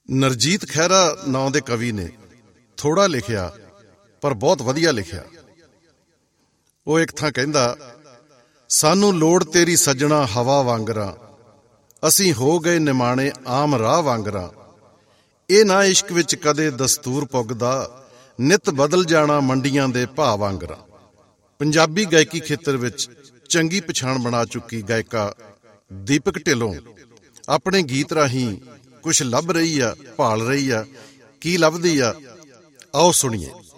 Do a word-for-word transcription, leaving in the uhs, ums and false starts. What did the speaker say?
ਨਰਜੀਤ ਖਹਿਰਾ ਨਾਂ ਦੇ ਕਵੀ ਨੇ ਥੋੜ੍ਹਾ ਲਿਖਿਆ ਪਰ ਬਹੁਤ ਵਧੀਆ ਲਿਖਿਆ। ਉਹ ਇੱਕ ਥਾਂ ਕਹਿੰਦਾ, ਸਾਨੂੰ ਲੋੜ ਤੇਰੀ ਸੱਜਣਾ ਹਵਾ ਵਾਂਗਰਾਂ, ਅਸੀਂ ਹੋ ਗਏ ਨਿਮਾਣੇ ਆਮ ਰਾਹ ਵਾਂਗਰਾਂ। ਇਹ ਨਾ ਇਸ਼ਕ ਵਿੱਚ ਕਦੇ ਦਸਤੂਰ ਪੁੱਗਦਾ, ਨਿੱਤ ਬਦਲ ਜਾਣਾ ਮੰਡੀਆਂ ਦੇ ਭਾਅ ਵਾਂਗਰਾਂ। ਪੰਜਾਬੀ ਗਾਇਕੀ ਖੇਤਰ ਵਿੱਚ ਚੰਗੀ ਪਛਾਣ ਬਣਾ ਚੁੱਕੀ ਗਾਇਕਾ ਦੀਪਕ ਢਿੱਲੋਂ ਆਪਣੇ ਗੀਤ ਰਾਹੀਂ ਕੁਛ ਲੱਭ ਰਹੀ ਆ, ਭਾਲ ਰਹੀ ਆ। ਕੀ ਲੱਭਦੀ ਆ, ਆਓ ਸੁਣੀਏ।